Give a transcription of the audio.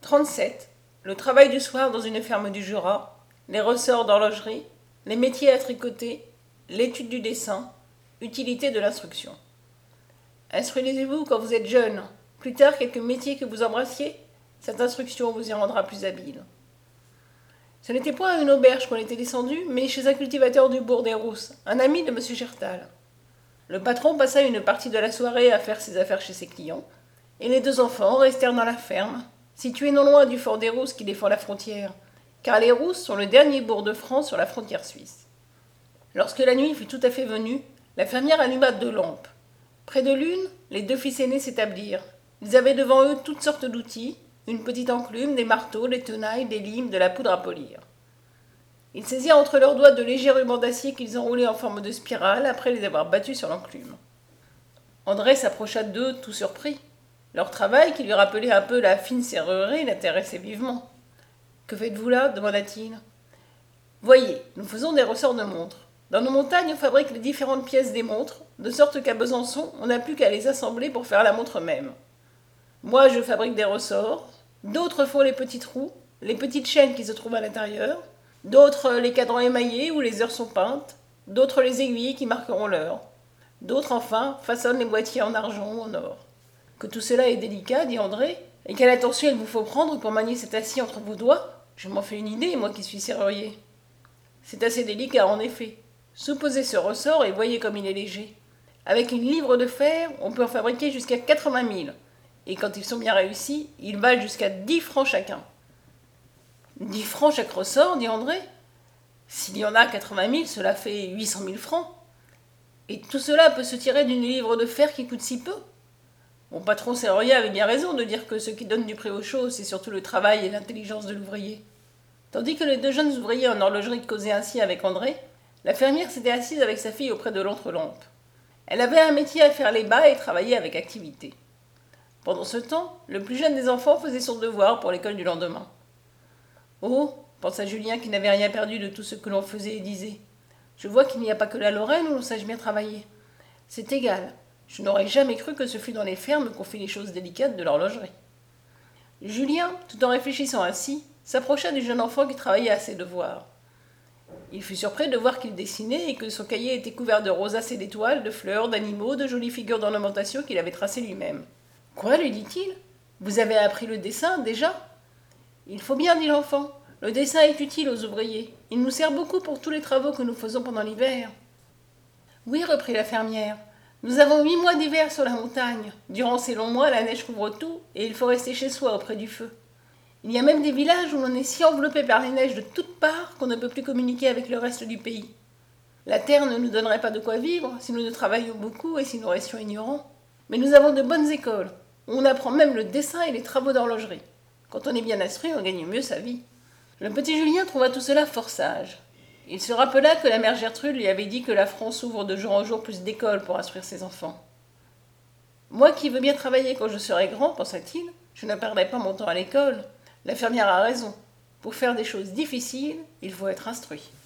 37. Le travail du soir dans une ferme du Jura, les ressorts d'horlogerie, les métiers à tricoter, l'étude du dessin, utilité de l'instruction. Instruisez-vous quand vous êtes jeune. Plus tard, quelques métiers que vous embrassiez, cette instruction vous y rendra plus habile. Ce n'était point à une auberge qu'on était descendu, mais chez un cultivateur du bourg des Rousses, un ami de M. Gertal. Le patron passa une partie de la soirée à faire ses affaires chez ses clients, et les deux enfants restèrent dans la ferme, située non loin du fort des Rousses qui défend la frontière, car les Rousses sont le dernier bourg de France sur la frontière suisse. Lorsque la nuit fut tout à fait venue, la fermière alluma 2 lampes. Près de l'une, les 2 fils aînés s'établirent. Ils avaient devant eux toutes sortes d'outils, une petite enclume, des marteaux, des tenailles, des limes, de la poudre à polir. Ils saisirent entre leurs doigts de légers rubans d'acier qu'ils enroulaient en forme de spirale après les avoir battus sur l'enclume. André s'approcha d'eux tout surpris. Leur travail, qui lui rappelait un peu la fine serrurerie, l'intéressait vivement. « Que faites-vous là » demanda-t-il. « Voyez, nous faisons des ressorts de montres. Dans nos montagnes, on fabrique les différentes pièces des montres, de sorte qu'à Besançon, on n'a plus qu'à les assembler pour faire la montre même. Moi, je fabrique des ressorts, d'autres font les petits trous, les petites chaînes qui se trouvent à l'intérieur, d'autres les cadrans émaillés où les heures sont peintes, d'autres les aiguilles qui marqueront l'heure, d'autres enfin façonnent les boîtiers en argent ou en or. Que tout cela est délicat, dit André, et quelle attention il vous faut prendre pour manier cet acier entre vos doigts. Je m'en fais une idée, moi qui suis serrurier. C'est assez délicat, en effet. Supposez ce ressort et voyez comme il est léger. Avec une livre de fer, on peut en fabriquer jusqu'à 80 000. Et quand ils sont bien réussis, ils valent jusqu'à 10 francs chacun. 10 francs chaque ressort, dit André. S'il y en a 80 000, cela fait 800 000 francs. Et tout cela peut se tirer d'une livre de fer qui coûte si peu. Mon patron serrurier avait bien raison de dire que ce qui donne du prix aux choses, c'est surtout le travail et l'intelligence de l'ouvrier. Tandis que les 2 jeunes ouvriers en horlogerie causaient ainsi avec André, la fermière s'était assise avec sa fille auprès de l'entrelampe. Elle avait un métier à faire les bas et travaillait avec activité. Pendant ce temps, le plus jeune des enfants faisait son devoir pour l'école du lendemain. « Oh » pensa Julien qui n'avait rien perdu de tout ce que l'on faisait et disait. « Je vois qu'il n'y a pas que la Lorraine où l'on sache bien travailler. C'est égal. Je n'aurais jamais cru que ce fût dans les fermes qu'on fit les choses délicates de l'horlogerie. » Julien, tout en réfléchissant ainsi, s'approcha du jeune enfant qui travaillait à ses devoirs. Il fut surpris de voir qu'il dessinait et que son cahier était couvert de rosaces et d'étoiles, de fleurs, d'animaux, de jolies figures d'ornementation qu'il avait tracées lui-même. « Quoi » lui dit-il. « Vous avez appris le dessin, déjà ?»« Il faut bien, dit l'enfant. Le dessin est utile aux ouvriers. Il nous sert beaucoup pour tous les travaux que nous faisons pendant l'hiver. »« Oui, reprit la fermière. Nous avons 8 mois d'hiver sur la montagne. Durant ces longs mois, la neige couvre tout, et il faut rester chez soi auprès du feu. Il y a même des villages où l'on est si enveloppé par les neiges de toutes parts qu'on ne peut plus communiquer avec le reste du pays. La terre ne nous donnerait pas de quoi vivre si nous ne travaillions beaucoup et si nous restions ignorants. Mais nous avons de bonnes écoles, où on apprend même le dessin et les travaux d'horlogerie. Quand on est bien instruit, on gagne mieux sa vie. » Le petit Julien trouva tout cela fort sage. Il se rappela que la mère Gertrude lui avait dit que la France ouvre de jour en jour plus d'écoles pour instruire ses enfants. « Moi qui veux bien travailler quand je serai grand, pensa-t-il, je ne perdrai pas mon temps à l'école. La fermière a raison. Pour faire des choses difficiles, il faut être instruit.